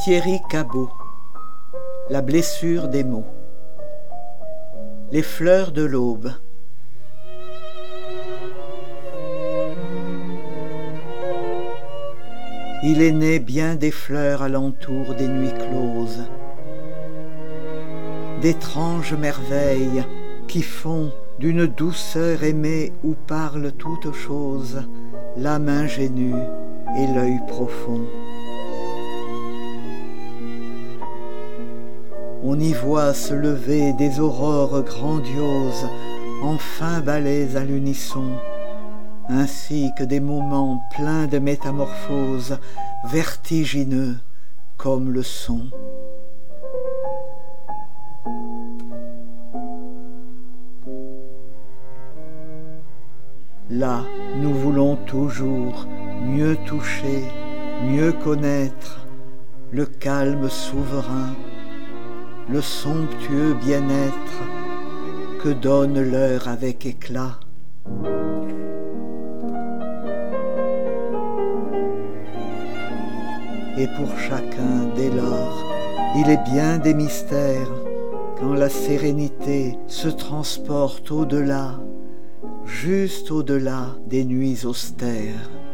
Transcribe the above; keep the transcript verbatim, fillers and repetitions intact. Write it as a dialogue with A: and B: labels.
A: Thierry Cabot. La blessure des mots. Les fleurs de l'aube. Il est né bien des fleurs alentour des nuits closes, d'étranges merveilles qui font d'une douceur aimée où parle toute chose l'âme ingénue et l'œil profond. On y voit se lever des aurores grandioses, enfin ballets à l'unisson, ainsi que des moments pleins de métamorphoses, vertigineux comme le son. Là, nous voulons toujours mieux toucher, mieux connaître le calme souverain, le somptueux bien-être que donne l'heure avec éclat. Et pour chacun, dès lors, il est bien des mystères quand la sérénité se transporte au-delà, juste au-delà des nuits austères.